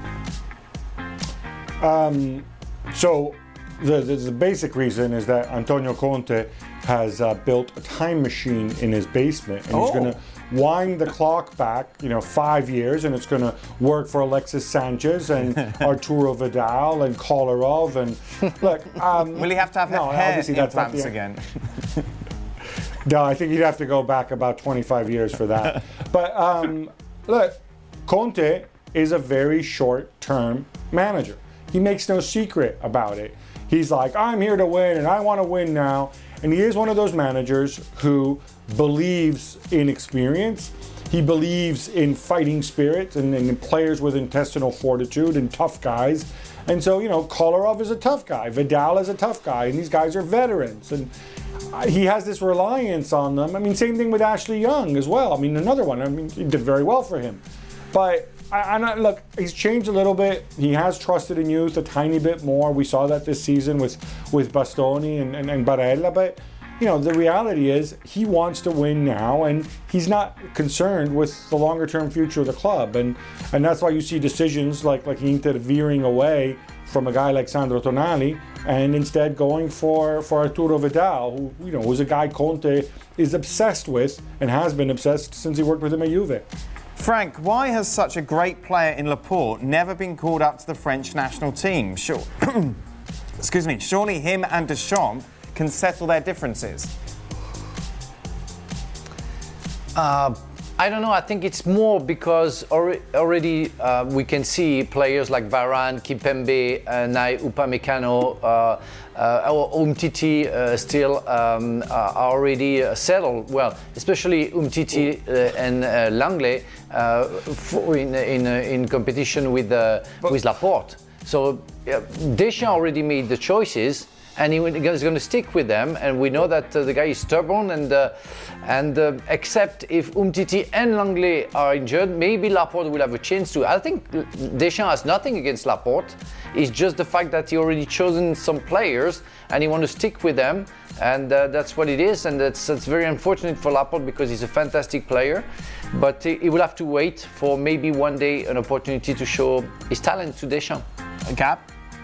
Um, so the, the, the basic reason is that Antonio Conte has uh, built a time machine in his basement, and oh. he's going to wind the clock back, you know, five years, and it's going to work for Alexis Sanchez and Arturo Vidal and Kolarov. And look, um, will he have to have no, hair obviously that's implants not the, again? No, I think you'd have to go back about twenty-five years for that. But um, look, Conte is a very short-term manager. He makes no secret about it. He's like, I'm here to win and I want to win now. And he is one of those managers who believes in experience. He believes in fighting spirit and, and in players with intestinal fortitude and tough guys. And so, you know, Kolarov is a tough guy. Vidal is a tough guy. And these guys are veterans. And he has this reliance on them. I mean, same thing with Ashley Young as well. I mean, another one. I mean, he did very well for him. But, I, I, look, he's changed a little bit. He has trusted in youth a tiny bit more. We saw that this season with, with Bastoni and, and, and Barella. But, you know, the reality is he wants to win now, and he's not concerned with the longer-term future of the club. And and that's why you see decisions like, like Inter veering away from a guy like Sandro Tonali and instead going for, for Arturo Vidal, who, you know, was a guy Conte is obsessed with and has been obsessed since he worked with him at Juve. Frank, why has such a great player in Laporte never been called up to the French national team? Sure. Excuse me. Surely him and Deschamps can settle their differences. Uh, I don't know. I think it's more because already uh, we can see players like Varane, Kimpembe, uh, Nai Upamecano, uh, uh, or Umtiti uh, still um, are already uh, settled. Well, especially Umtiti uh, and uh, Langley uh, in in, uh, in competition with uh, with Laporte. So uh, Deschamps already made the choices. And he is going to stick with them, and we know that uh, the guy is stubborn, and uh, and uh, except if Umtiti and Langley are injured, maybe Laporte will have a chance to. I think Deschamps has nothing against Laporte. It's just the fact that he already chosen some players, and he wants to stick with them, and uh, that's what it is. And that's, that's very unfortunate for Laporte because he's a fantastic player, but he, he will have to wait for maybe one day an opportunity to show his talent to Deschamps. Gab?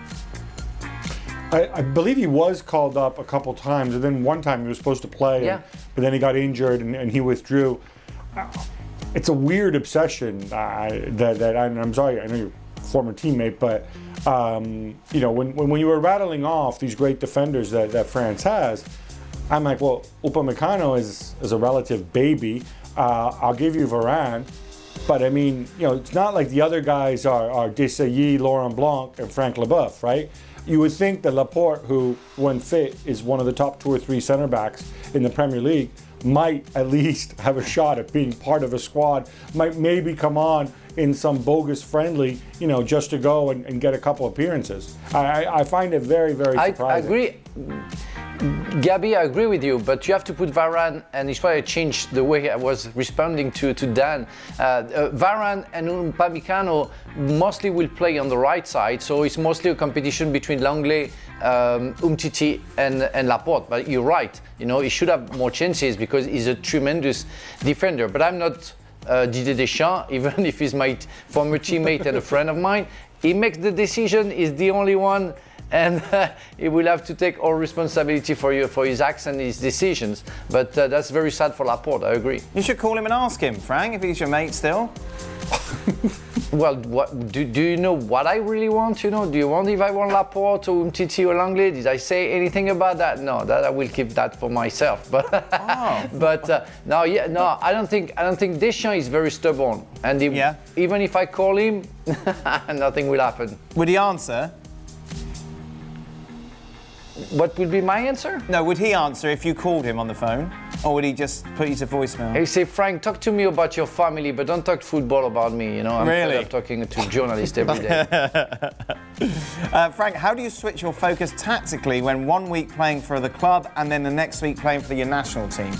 I, I believe he was called up a couple times, and then one time he was supposed to play, yeah. and, but then he got injured and, and he withdrew. It's a weird obsession uh, that, that I, I'm sorry, I know you're a former teammate, but um, you know, when, when when you were rattling off these great defenders that, that France has, I'm like, well, Upamecano is is a relative baby. Uh, I'll give you Varane. But I mean, you know, it's not like the other guys are, are Desailly, Laurent Blanc, and Frank Leboeuf, right? You would think that Laporte, who, when fit, is one of the top two or three center backs in the Premier League, might at least have a shot at being part of a squad, might maybe come on in some bogus friendly, you know, just to go and, and get a couple appearances. I, I find it very, very surprising. I, I agree. Gabby, I agree with you, but you have to put Varane, and it's why I changed the way I was responding to, to Dan. Uh, uh, Varane and Upamecano mostly will play on the right side, so it's mostly a competition between Langley, um, Umtiti, and, and Laporte. But you're right, you know, he should have more chances because he's a tremendous defender. But I'm not uh, Didier Deschamps, even if he's my former teammate and a friend of mine. He makes the decision, he's the only one, and uh, he will have to take all responsibility for you, for his acts and his decisions. But uh, that's very sad for Laporte, I agree. You should call him and ask him, Frank, if he's your mate still. Well, what, do, do you know what I really want? You know, do you want if I want Laporte or Umtiti or Langley? Did I say anything about that? No, that I will keep that for myself. But, oh. but uh, no, yeah, no, I don't think I don't think Deschamps is very stubborn, and he, yeah. even if I call him, nothing will happen. Would he answer? What would be my answer? No, would he answer if you called him on the phone? Or would he just put you to voicemail? He say, Frank, talk to me about your family, but don't talk football about me. You know, I'm really? I'm talking to journalists every day. uh, Frank, how do you switch your focus tactically when one week playing for the club and then the next week playing for your national team?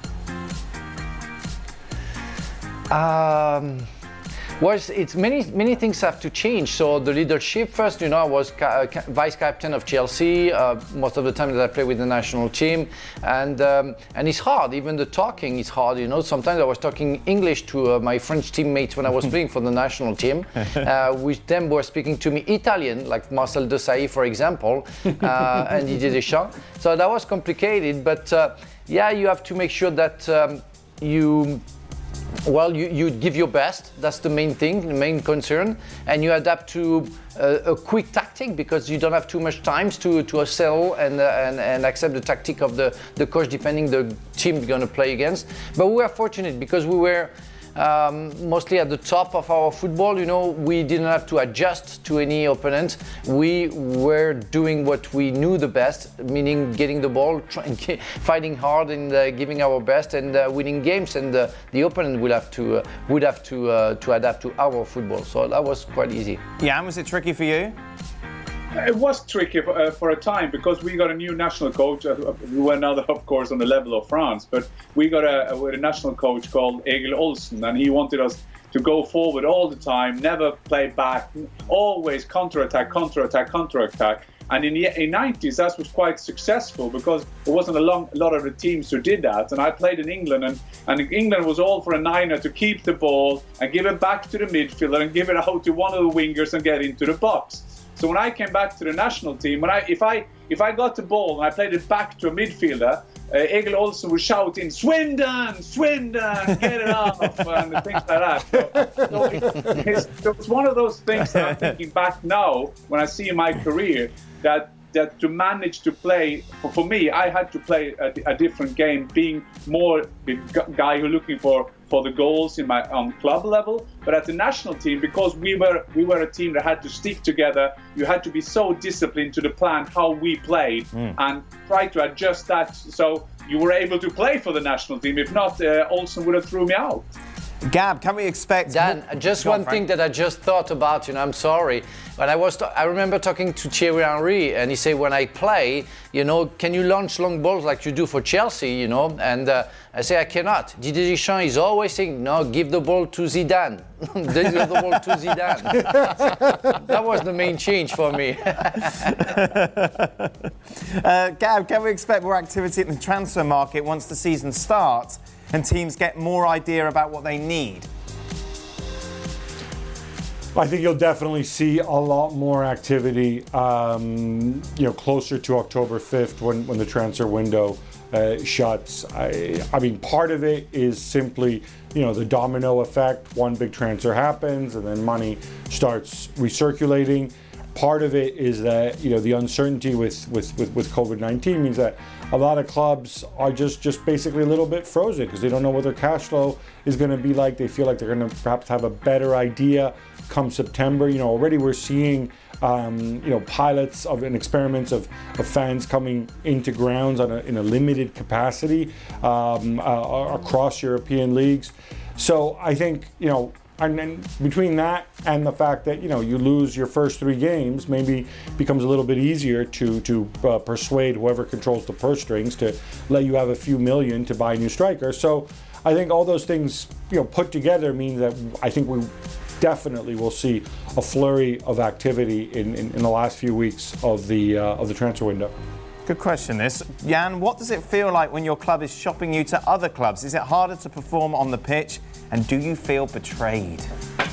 Um... Well, it's many many things have to change. So the leadership first, you know, I was ca- ca- vice captain of Chelsea uh, most of the time that I play with the national team, and um, and it's hard. Even the talking is hard. You know, sometimes I was talking English to uh, my French teammates when I was playing for the national team, uh, which them were speaking to me Italian, like Marcel Desailly, for example, uh, and Didier Deschamps. So that was complicated, but uh, yeah, you have to make sure that um, you. Well, you, you give your best, that's the main thing, the main concern, and you adapt to uh, a quick tactic because you don't have too much time to, to settle and, uh, and and accept the tactic of the, the coach depending the team you're going to play against. But we were fortunate because we were um, mostly at the top of our football. You know, we didn't have to adjust to any opponent. We were doing what we knew the best, meaning getting the ball, trying, fighting hard, and uh, giving our best, and uh, winning games. And uh, the opponent will have to uh, would have to uh, to adapt to our football. So that was quite easy. Jan, was it tricky for you? It was tricky for, uh, for a time because we got a new national coach. Uh, we were now, of course, on the level of France, but we got a, a, a national coach called Egil Olsen, and he wanted us to go forward all the time, never play back, always counter-attack, counter-attack, counter-attack. And in the in nineties, that was quite successful because there wasn't a, long, a lot of the teams who did that. And I played in England, and, and England was all for a niner to keep the ball and give it back to the midfielder and give it out to one of the wingers and get into the box. So when I came back to the national team, when I if I if I got the ball and I played it back to a midfielder, uh, Egil Olsen would shout in, "Swindon, Swindon, get it off," and things like that. So, so it, it's, it was one of those things that I'm thinking back now when I see my career that that to manage to play, for, for me, I had to play a, a different game, being more the guy who looking for, for the goals in my on club level. But at the national team, because we were we were a team that had to stick together, you had to be so disciplined to the plan how we played mm. and try to adjust that so you were able to play for the national team. If not, uh, Olsen would have threw me out. Gab, can we expect... Dan, just one thing that I just thought about, you know, I'm sorry. When I was, I remember talking to Thierry Henry, and he said, when I play, you know, can you launch long balls like you do for Chelsea, you know? And uh, I say, I cannot. Didier Deschamps is always saying, no, give the ball to Zidane. Give the ball to Zidane. That was the main change for me. uh, Gab, can we expect more activity in the transfer market once the season starts and teams get more idea about what they need? I think you'll definitely see a lot more activity, um, you know, closer to October fifth when, when the transfer window uh, shuts. I, I mean, part of it is simply, you know, the domino effect. One big transfer happens and then money starts recirculating. Part of it is that, you know, the uncertainty with, with, with, with COVID nineteen means that a lot of clubs are just, just basically a little bit frozen because they don't know what their cash flow is going to be like. They feel like they're going to perhaps have a better idea come September. You know, already we're seeing, um, you know, pilots of and experiments of, of fans coming into grounds on a, in a limited capacity um, uh, across European leagues. So I think, you know, and then between that and the fact that, you know, you lose your first three games, maybe becomes a little bit easier to to uh, persuade whoever controls the purse strings to let you have a few million to buy a new striker. So I think all those things, you know, put together mean that I think we definitely will see a flurry of activity in, in, in the last few weeks of the uh, of the transfer window. Good question, this. Jan, what does it feel like when your club is shopping you to other clubs? Is it harder to perform on the pitch? And do you feel betrayed?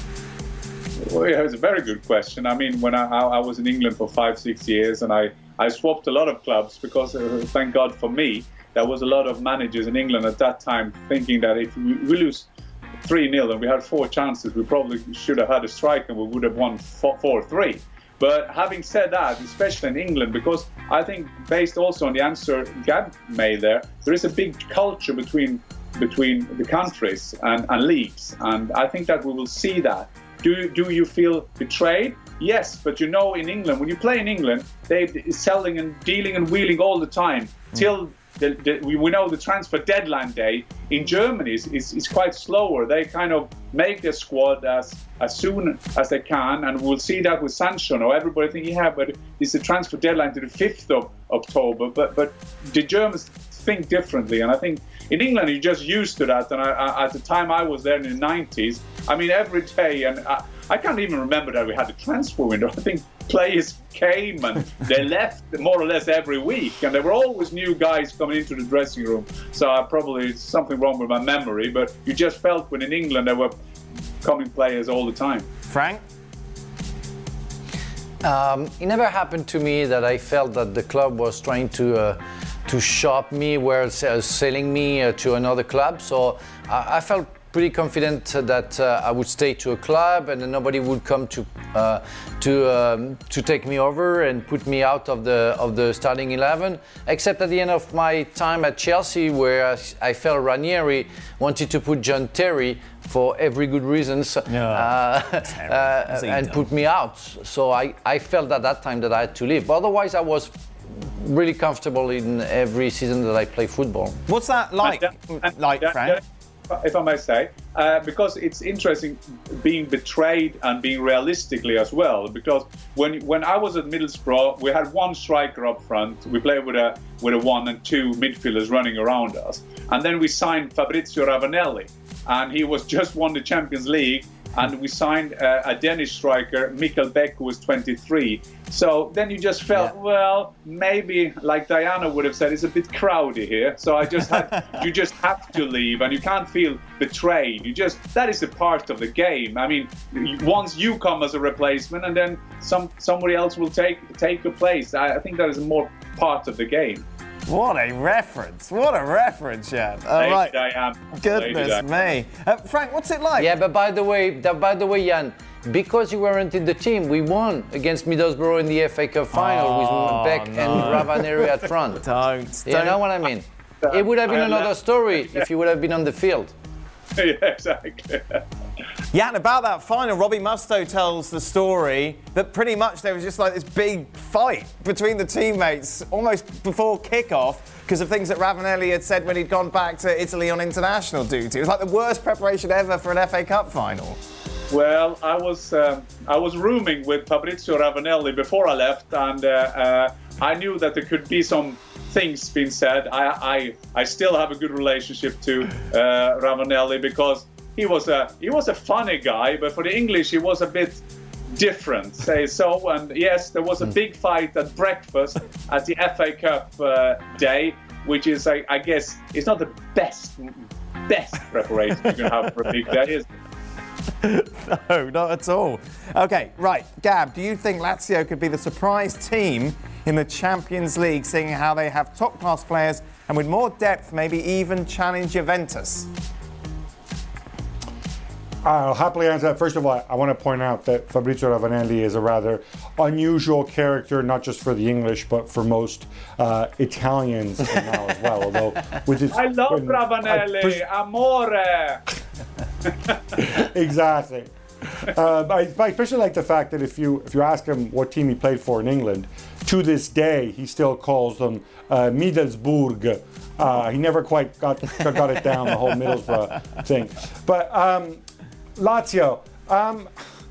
Well, yeah, it's a very good question. I mean, when I, I was in England for five, six years, and I, I swapped a lot of clubs because, uh, thank God for me, there was a lot of managers in England at that time thinking that if we, we lose three nil and we had four chances, we probably should have had a strike and we would have won four three. But having said that, especially in England, because I think based also on the answer Gab made there, there is a big culture between between the countries and, and leagues. And I think that we will see that. Do, do you feel betrayed? Yes, but you know in England, when you play in England, they're selling and dealing and wheeling all the time mm. till the, the, we, we know the transfer deadline day. In Germany is, is, is quite slower. They kind of make their squad as as soon as they can, and we'll see that with Sancho. Now everybody thinking, yeah, but it's the transfer deadline to the fifth of October. But but the Germans think differently, and I think in England you're just used to that. And I, I, at the time I was there in the nineties, I mean every day, and I, I can't even remember that we had a transfer window. I think players came and they left more or less every week, and there were always new guys coming into the dressing room. So I probably it's something wrong with my memory, but you just felt when in England there were coming players all the time. Frank? Um, it never happened to me that I felt that the club was trying to uh, to shop me, were uh, selling me uh, to another club. So I, I felt pretty confident that uh, I would stay to a club and then nobody would come to uh, to um, to take me over and put me out of the of the starting eleven. Except at the end of my time at Chelsea, where I, I felt Ranieri wanted to put John Terry for every good reasons yeah. uh, uh, and put me out. So I, I felt at that time that I had to leave. But otherwise, I was really comfortable in every season that I play football. What's that like? And, and, like, yeah, Frank? Yeah, if I may say, uh, because it's interesting being betrayed and being realistically as well. Because when when I was at Middlesbrough, we had one striker up front. We played with a with a one and two midfielders running around us, and then we signed Fabrizio Ravanelli, and he was just won the Champions League. And we signed uh, a Danish striker, Mikkel Beck, who was twenty-three. So then you just felt, yeah. well, maybe, like Diana would have said, it's a bit crowded here. So I just had, you just have to leave, and you can't feel betrayed. You just, that is a part of the game. I mean, once you come as a replacement, and then some somebody else will take take your place. I, I think that is more part of the game. What a reference! What a reference, Jan. All Lady right. Diane. Goodness me, uh, Frank. What's it like? Yeah, but by the way, by the way, Jan, because you weren't in the team, we won against Middlesbrough in the F A Cup final oh, with Beck no. and Ravanelli at front. Don't. You don't. know what I mean? It would have been another story if you would have been on the field. Yeah, exactly. Yeah, and about that final, Robbie Mustoe tells the story that pretty much there was just like this big fight between the teammates almost before kickoff because of things that Ravanelli had said when he'd gone back to Italy on international duty. It was like the worst preparation ever for an F A Cup final. Well, I was um, I was rooming with Fabrizio Ravanelli before I left, and uh, uh, I knew that there could be some things being said. I I, I still have a good relationship to uh, Ravanelli because he was a he was a funny guy, but for the English he was a bit different, say so. And yes, there was a big fight at breakfast at the F A Cup uh, day, which is I, I guess it's not the best best preparation you can have for a big day, is it? No, not at all. Okay, right. Gab, do you think Lazio could be the surprise team in the Champions League, seeing how they have top-class players and with more depth, maybe even challenge Juventus? I'll happily answer that. First of all, I want to point out that Fabrizio Ravanelli is a rather unusual character, not just for the English, but for most uh, Italians now as well. Although, with his, I love when, Ravanelli, pers- amore. Exactly. Uh, I, I especially like the fact that if you if you ask him what team he played for in England, to this day he still calls them uh, Middlesbrough. Uh, he never quite got got it down, the whole Middlesbrough thing. But um, Lazio, um,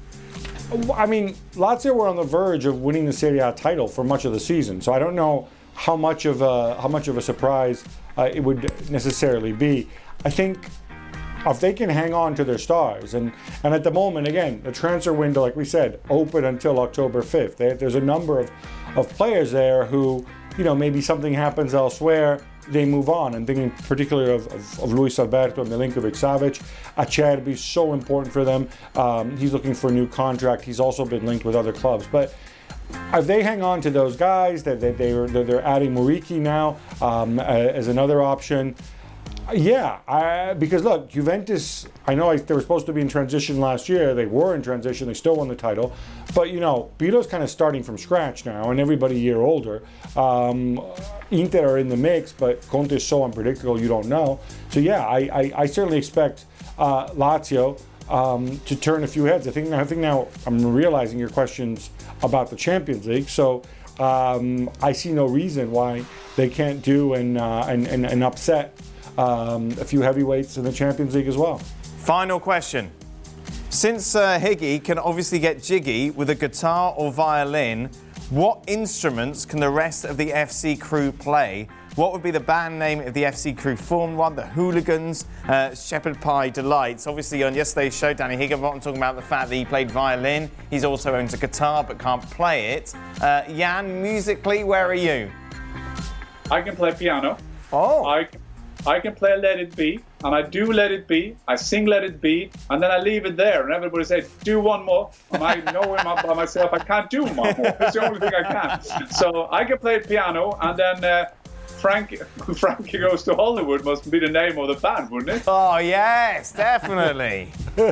I mean, Lazio were on the verge of winning the Serie A title for much of the season, so I don't know how much of a how much of a surprise uh, it would necessarily be. I think if they can hang on to their stars, and, and at the moment, again, the transfer window, like we said, open until October fifth. They, there's a number of, of players there who, you know, maybe something happens elsewhere, they move on. I'm thinking particularly of, of, of Luis Alberto, Milinkovic-Savic. Acerbi is so important for them. Um, he's looking for a new contract. He's also been linked with other clubs. But if they hang on to those guys, that they, they, they're, they're adding Muriqi now um, as another option. Yeah, I, because look, Juventus, I know I, they were supposed to be in transition last year. They were in transition. They still won the title. But, you know, Pirlo's kind of starting from scratch now, and everybody a year older. Um, Inter are in the mix, but Conte is so unpredictable, you don't know. So, yeah, I, I, I certainly expect uh, Lazio um, to turn a few heads. I think, I think now I'm realizing your questions about the Champions League. So um, I see no reason why they can't do and, uh, and, and, and upset Um, a few heavyweights in the Champions League as well. Final question. Since uh, Higgy can obviously get jiggy with a guitar or violin, what instruments can the rest of the F C crew play? What would be the band name if the F C crew formed one? The Hooligans, uh, Shepherd Pie Delights. Obviously, on yesterday's show, Danny Higginbottom talking about the fact that he played violin. He's also owns a guitar but can't play it. Uh, Jan, musically, where are you? I can play piano. Oh. I can I can play Let It Be, and I do Let It Be. I sing Let It Be, and then I leave it there. And everybody says, do one more. And I know in my, by myself I can't do one more. It's the only thing I can. So I can play piano, and then uh, Frank, Frankie Goes to Hollywood must be the name of the band, wouldn't it? Oh, yes, definitely.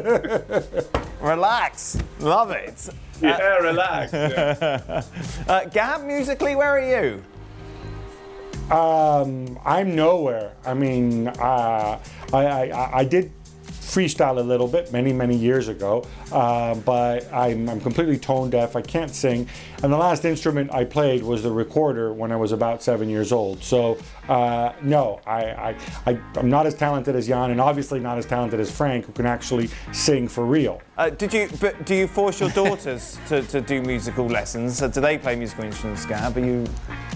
Relax. Love it. Yeah, uh, relax. Yeah. uh, Gab, musically, where are you? Um, I'm nowhere. I mean, uh, I, I, I did freestyle a little bit many, many years ago, uh, but I'm, I'm completely tone deaf. I can't sing. And the last instrument I played was the recorder when I was about seven years old. So, uh, no, I, I, I, I'm not as talented as Jan, and obviously not as talented as Frank, who can actually sing for real. Uh, did you? But do you force your daughters to, to do musical lessons? So do they play musical instruments, Gab? Are you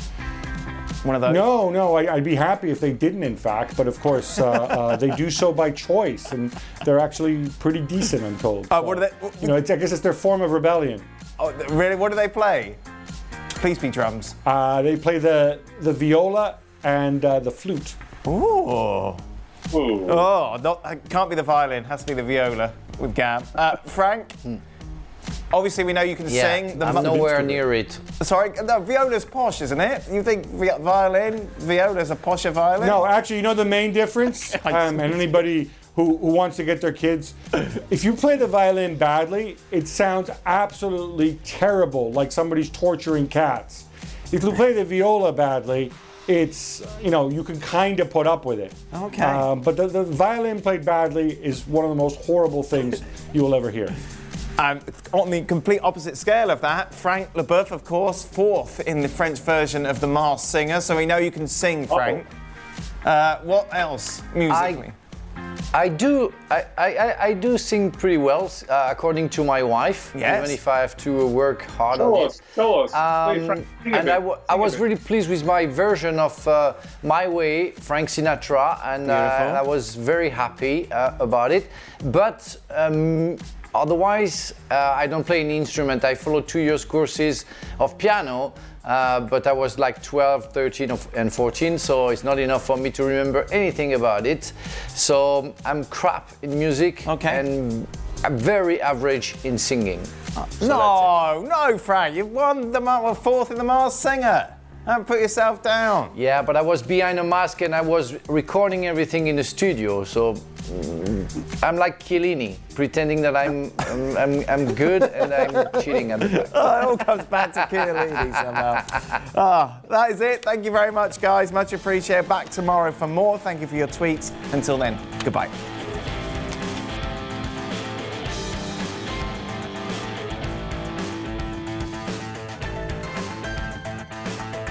one of those? No, no, I, I'd be happy if they didn't, in fact. But of course, uh, uh, they do so by choice, and they're actually pretty decent, I'm told. Uh, so, what are they? You know, it's, I guess it's their form of rebellion. Oh, really? What do they play? Please be drums. Uh, they play the the viola and uh, the flute. Ooh. Ooh. Oh, not, it can't be the violin. Has to be the viola with Gab. Uh, Frank. Hmm. Obviously, we know you can yeah, sing. The I'm mu- nowhere near it. Sorry, no, viola's posh, isn't it? You think vi- violin, viola's a posher violin? No, actually, you know the main difference? um, and anybody who, who wants to get their kids, if you play the violin badly, it sounds absolutely terrible, like somebody's torturing cats. If you play the viola badly, it's, you know, you can kind of put up with it. Okay. Um, but the, the violin played badly is one of the most horrible things you will ever hear. Um, on the complete opposite scale of that, Frank Leboeuf, of course, fourth in the French version of The Masked Singer, so we know you can sing, Frank. Uh, what else musically? I, I do. I, I, I do sing pretty well, uh, according to my wife. Yes. Even if I have to work hard Show on us, it. show us. Um, Please, Frank, sing a and bit, I, w- I sing a was bit. really pleased with my version of uh, My Way, Frank Sinatra, and, uh, and I was very happy uh, about it. But um, otherwise, uh, I don't play any instrument. I followed two years courses of piano, uh, but I was like twelve, thirteen, and fourteen, so it's not enough for me to remember anything about it. So I'm crap in music, Okay. and I'm very average in singing. So no, no, Frank, you've won the ma- fourth in The Masked Singer. Don't put yourself down. Yeah, but I was behind a mask and I was recording everything in the studio, so mm, I'm like Chiellini, pretending that I'm I'm, I'm, I'm good and I'm cheating at the back. Oh, it all comes back to Chiellini somehow. Ah, that is it. Thank you very much, guys. Much appreciated. Back tomorrow for more. Thank you for your tweets. Until then, goodbye.